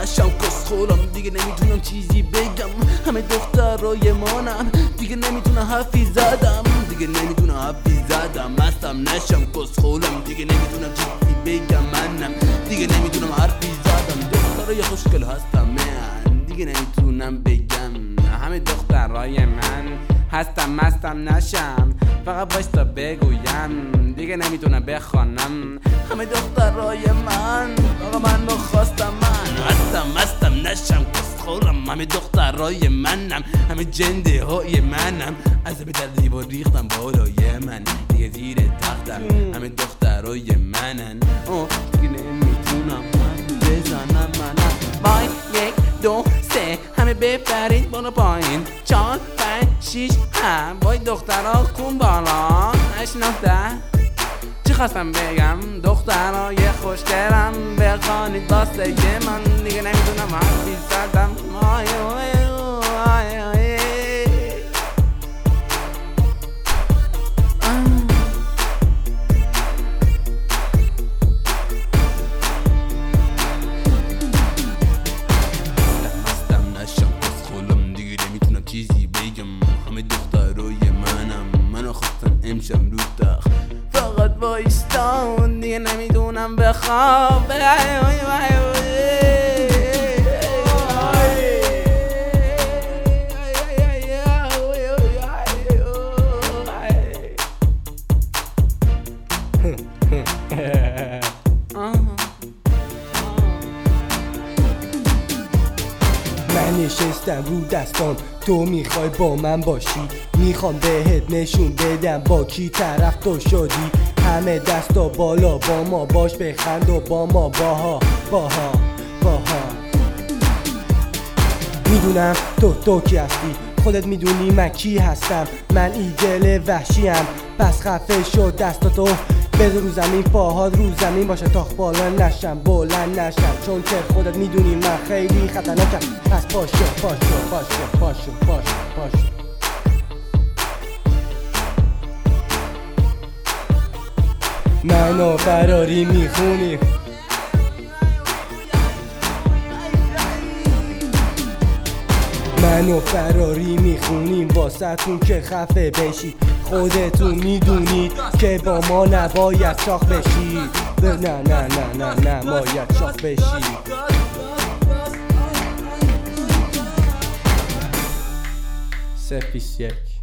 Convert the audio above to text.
نشم کسخولم، دیگه نمیتونم چیزی بگم. همه دخترای مانم، دیگه نمیتونم حرفی زدم، دیگه نمیتونم حرفی زدم. مستم نشم کسخولم، دیگه نمیتونم چیزی بگم. منم دیگه نمیتونم حرفی زدم. دخترای خوشگل هستم من، دیگه نمیتونم بگم. همه دخترای من هستم مستم نشم، فقط باشتا بگویم، دیگه نمیتونم بخوانم. همه دخترای من فقط منو خواستم. من هستم مستم نشم کسخولم. همه دخترای منم، همه جنده های منم. از به در دیوار ریختم بالای من، دیگه زیر تختم. همه دخترای منن، دیگه نمیتونم بزنم. منم بای 1 2 3 همه بپرید بالا پایین. 4 5 6 7 وای دخترها کون بالا. 8 9 10 چی خواستم بگم؟ دخترهای خوشگلم بخوانید واسه من، دیگه نمیتونم حرفی زدم. چیزی بگم. همه دخترای منو خواستن امشب رو تخت. فقط وایستان، دیگه نمیدونم بخواب. من نشستم رو دستان، تو میخوای با من باشی. میخوام بهت نشون بدم با کی طرف تو شدی. همه دستا بالا با ما باش، بخند و با ما باها. میدونم تو کی هستی، خودت میدونی من کی هستم. من ایگل وحشیم، پس خفه شد دستاتو بذار رو زمین. پاهات رو زمین باشه تا بالا نشم، بلند نشم، چون که خودت میدونی من خیلی خطرناکم. پس پاشو. منو فراری میخونی، منو فراری میخونیم واسه تون که خفه بشی. خودتون میدونید که با ما نباید شاخ بشی. نه نباید شاخ بشی. سفیس 1